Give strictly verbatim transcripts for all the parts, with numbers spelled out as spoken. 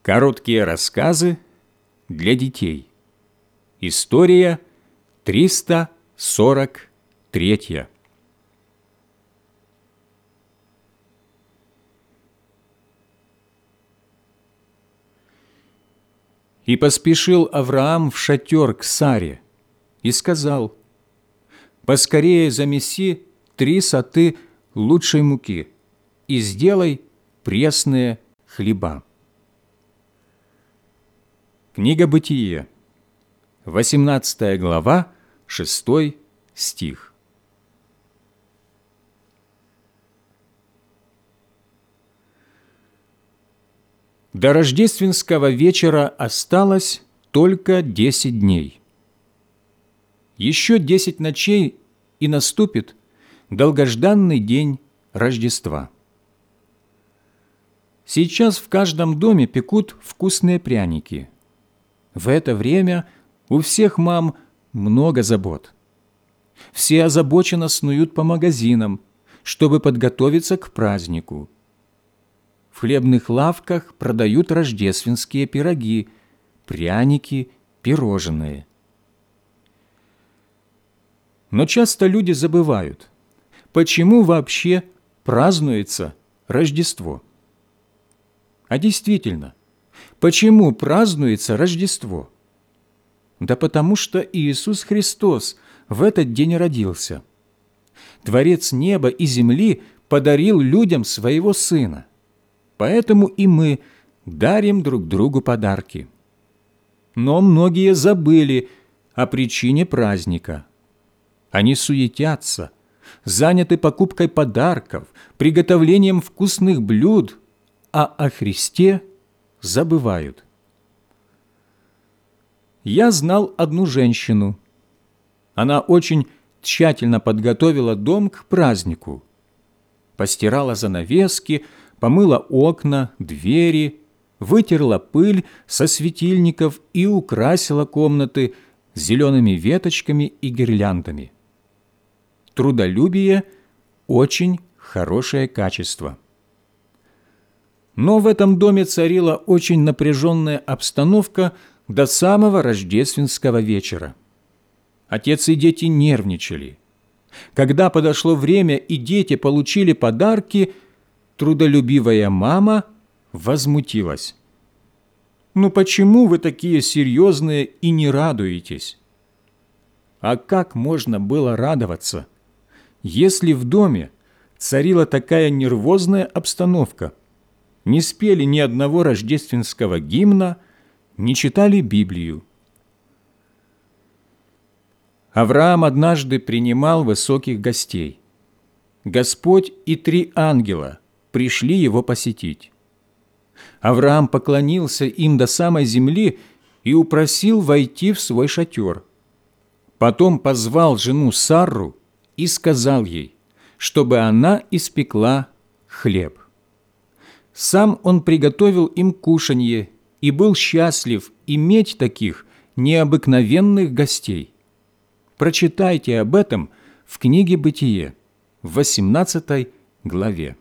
Короткие рассказы для детей. История триста сорок третья. И поспешил Авраам в шатер к Саре и сказал: «Поскорее замеси три соты лучшей муки и сделай пресные хлеба». Книга Бытие, восемнадцатая глава, шестой стих. До рождественского вечера осталось только десять дней. Еще десять ночей, и наступит долгожданный день Рождества. Сейчас в каждом доме пекут вкусные пряники. В это время у всех мам много забот. Все озабоченно снуют по магазинам, чтобы подготовиться к празднику. В хлебных лавках продают рождественские пироги, пряники, пирожные. Но часто люди забывают, почему вообще празднуется Рождество. А действительно, почему празднуется Рождество? Да потому что Иисус Христос в этот день родился. Творец неба и земли подарил людям своего Сына. Поэтому и мы дарим друг другу подарки. Но многие забыли о причине праздника. Они суетятся, заняты покупкой подарков, приготовлением вкусных блюд, а о Христе забывают. Я знал одну женщину. Она очень тщательно подготовила дом к празднику. Постирала занавески, помыла окна, двери, вытерла пыль со светильников и украсила комнаты зелеными веточками и гирляндами. Трудолюбие – очень хорошее качество. Но в этом доме царила очень напряженная обстановка до самого рождественского вечера. Отец и дети нервничали. Когда подошло время и дети получили подарки, трудолюбивая мама возмутилась. «Ну почему вы такие серьезные и не радуетесь?» А как можно было радоваться, если в доме царила такая нервозная обстановка? Не спели ни одного рождественского гимна, не читали Библию. Авраам однажды принимал высоких гостей. Господь и три ангела пришли его посетить. Авраам поклонился им до самой земли и упросил войти в свой шатер. Потом позвал жену Сарру и сказал ей, чтобы она испекла хлеб. Сам он приготовил им кушанье и был счастлив иметь таких необыкновенных гостей. Прочитайте об этом в книге Бытие, в восемнадцатой главе.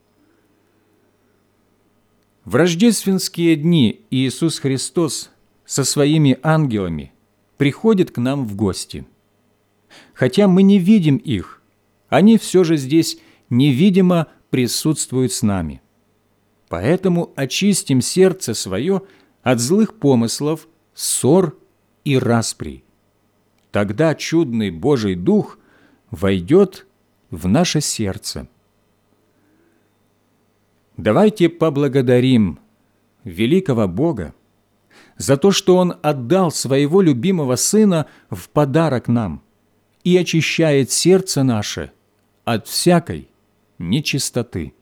В рождественские дни Иисус Христос со своими ангелами приходит к нам в гости. Хотя мы не видим их, они все же здесь невидимо присутствуют с нами. Поэтому очистим сердце свое от злых помыслов, ссор и распри. Тогда чудный Божий Дух войдет в наше сердце. Давайте поблагодарим великого Бога за то, что Он отдал Своего любимого Сына в подарок нам и очищает сердце наше от всякой нечистоты.